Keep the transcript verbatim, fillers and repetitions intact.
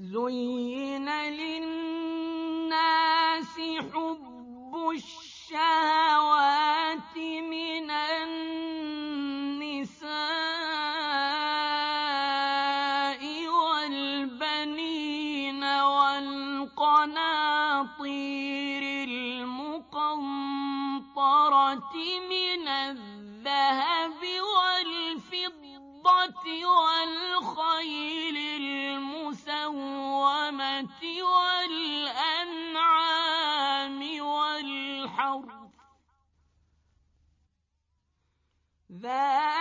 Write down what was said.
زين للناس حب الشهوات من النساء والبنين والقناطير المقنطرة من الذهب والفضة والخيل المسومة والأنعام والحرث ذلك